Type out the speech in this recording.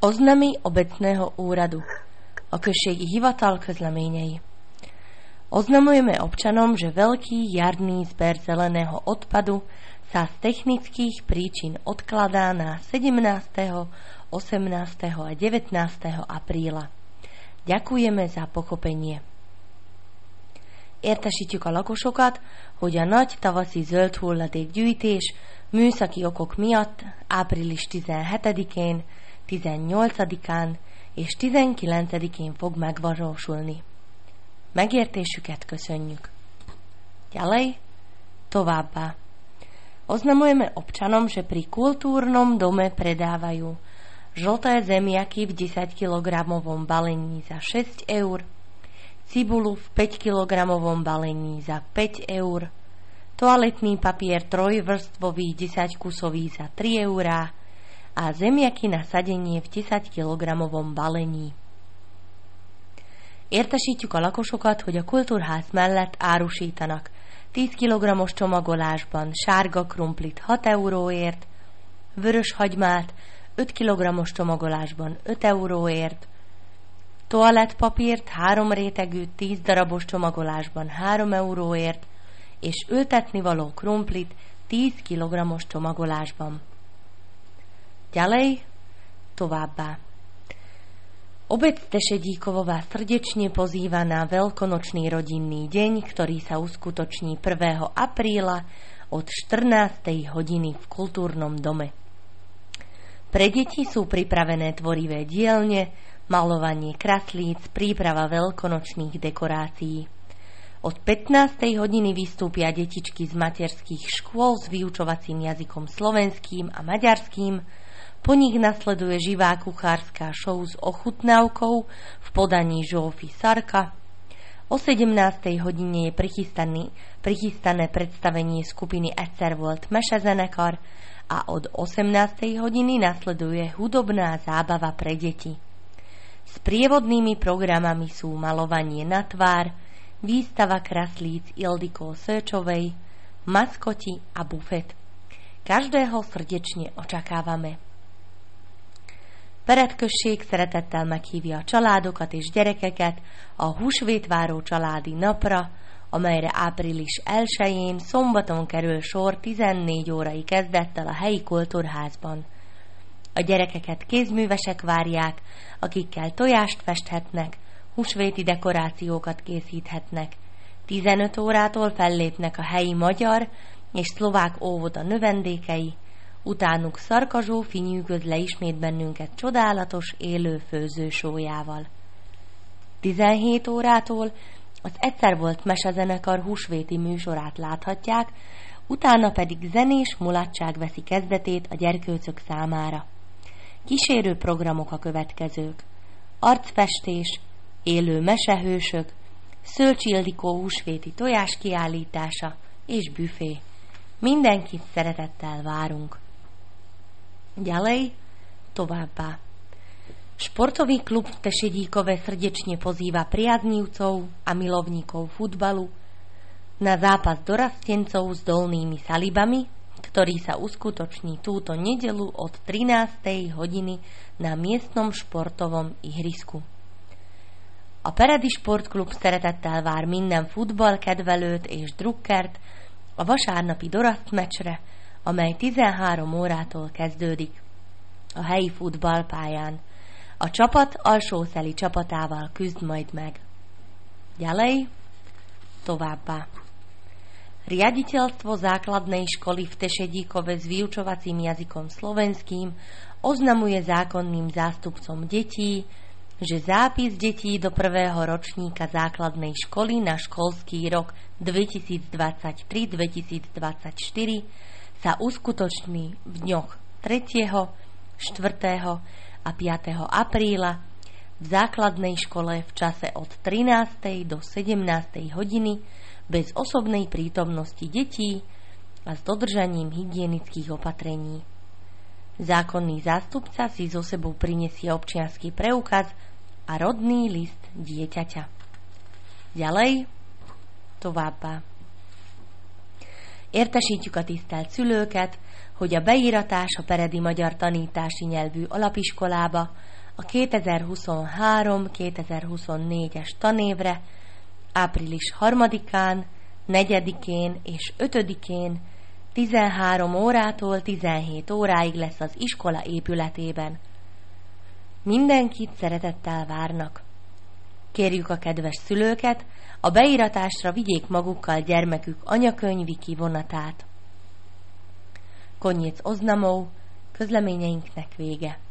Oznamy obecného úradu. A községi hivatal közleményei. Oznamujeme občanom, že veľký jarný zber zeleného odpadu sa z technických príčin odkladá na 17., 18. a 19. apríla. Gyakujeme za pochopenie. Értesítjük a lakosokat, hogy a nagy tavaszi zöld hulladékgyűjtés műszaki okok miatt április 17-én, 18-án és 19-én fog megvalósulni. Megértésüket köszönjük. Ďalej, továbbá. Oznamujeme občanom, že pri kultúrnom dome predávajú žlté zemiaky v 10 kg balení za 6 eur, cibulu v 5 kg balení za 5 eur, toaletný papier trojvrstvový 10 kusový za 3 eurá a zemiaky na sadenie v 10 kg balení. Értesítjük a lakosokat, hogy a kultúrház mellett árusítanak 10 kg-os csomagolásban sárga krumplit 6 euróért, vörös hagymát 5 kg-os csomagolásban 5 euróért, toalettpapírt 3 rétegű 10 darabos csomagolásban 3 euróért, és ültetnivaló krumplit 10 kg-os csomagolásban. Ďalej, továbbá. Obec Tešedíkovo vás srdečne pozýva na veľkonočný rodinný deň, ktorý sa uskutoční 1. apríla od 14. hodiny v kultúrnom dome. Pre deti sú pripravené tvorivé dielne, malovanie kraslíc, príprava veľkonočných dekorácií. Od 15. hodiny vystúpia detičky z materských škôl s vyučovacím jazykom slovenským a maďarským. Po nich nasleduje živá kuchárska show s ochutnávkou v podaní Zsófi Sarka. O 17. hodine je prichystané predstavenie skupiny Egyszer volt mesezenekar a od 18. hodiny nasleduje hudobná zábava pre deti. S prievodnými programami sú malovanie na tvár, výstava kraslíc Ildikó Szöcsovej, maskoti a bufet. Každého srdečne očakávame. Perett község szeretettel meghívja a családokat és gyerekeket a húsvétváró családi napra, amelyre április 1-én szombaton kerül sor 14 órai kezdettel a helyi kultúrházban. A gyerekeket kézművesek várják, akikkel tojást festhetnek, húsvéti dekorációkat készíthetnek. 15 órától fellépnek a helyi magyar és szlovák óvoda növendékei, utánuk Szarka Zsófi nyűgöz ismét bennünket csodálatos élő főzősójával. 17 órától az Egyszer volt mesezenekar húsvéti műsorát láthatják, utána pedig zenés mulatság veszi kezdetét a gyerkőcök számára. Kísérő programok a következők: arcfestés, élő mesehősök, Szölcs Ildikó húsvéti tojás kiállítása és büfé. Mindenkit szeretettel várunk. Ďalej, továbbá. Športový klub v Tešedíkove srdečne pozýva priaznivcov a milovníkov futbalu na zápas dorastencov s Dolnými Salibami, ktorý sa uskutoční túto nedelu od 13. hodiny na miestnom športovom ihrisku. A Peredi Sportklub szeretettel vár minden futballkedvelőt és drukkert a vasárnapi dorasztmeccsre, amely 13 órától kezdődik a helyi futballpályán. A csapat alsószeli csapatával küzd majd meg. Ďalej, továbbá. Riaditeľstvo základnej školy v Tešedíkove s vyučovacím jazykom slovenským oznamuje zákonným zástupcom detí, že zápis detí do 1. ročníka základnej školy na školský rok 2023-2024 sa uskutoční v dňoch 3., 4. a 5. apríla v základnej škole v čase od 13. do 17. hodiny bez osobnej prítomnosti detí a s dodržaním hygienických opatrení. Zákonný zástupca si so sebou prinesie občiansky preukaz a rodný list dieťaťa. Ďalej, továbbá. Értesítjük a tisztelt szülőket, hogy a beíratás a Peredi Magyar Tanítási Nyelvű Alapiskolába a 2023-2024-es tanévre április 3-án, 4-én és 5-én 13 órától 17 óráig lesz az iskola épületében. Mindenkit szeretettel várnak. Kérjük a kedves szülőket, a beíratásra vigyék magukkal gyermekük anyakönyvi kivonatát. Konyic Oznamó, közleményeinknek vége.